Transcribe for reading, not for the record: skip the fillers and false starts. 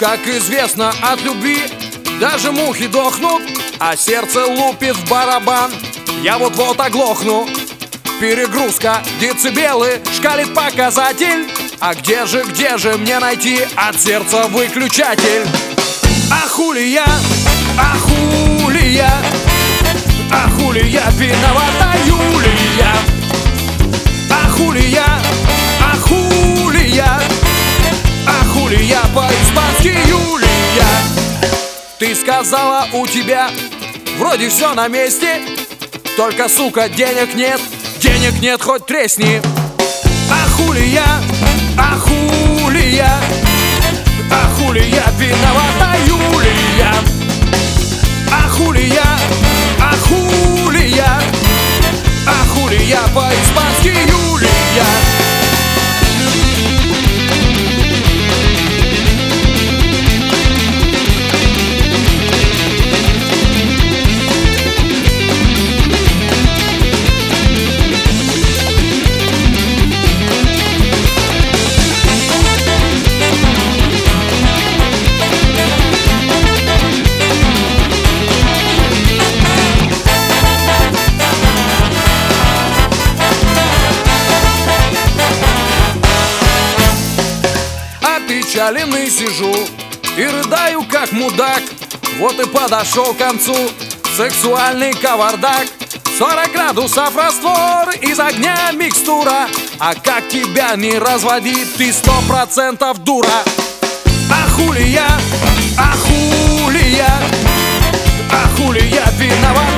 Как известно, от любви даже мухи дохнут, а сердце лупит в барабан. Я вот-вот оглохну. Перегрузка, децибелы, шкалит показатель. А где же мне найти от сердца выключатель? А хули я, а хули я, а хули я виновата, Юлия? А хули я, а хули я, а хули я по-испански, Юлия? Ты сказала, у тебя вроде все на месте, только, сука, денег нет, хоть тресни. А хули я, а хули я, а хули я виновата, Юлия? А хули я, а хули я, а хули я по-испански, Юлия? Опечаленный сижу и рыдаю как мудак. Вот и подошел к концу сексуальный кавардак. 40 градусов раствор, из огня микстура. А как тебя не разводить, ты 100% дура. А хули я, а хули я, а хули я виноват,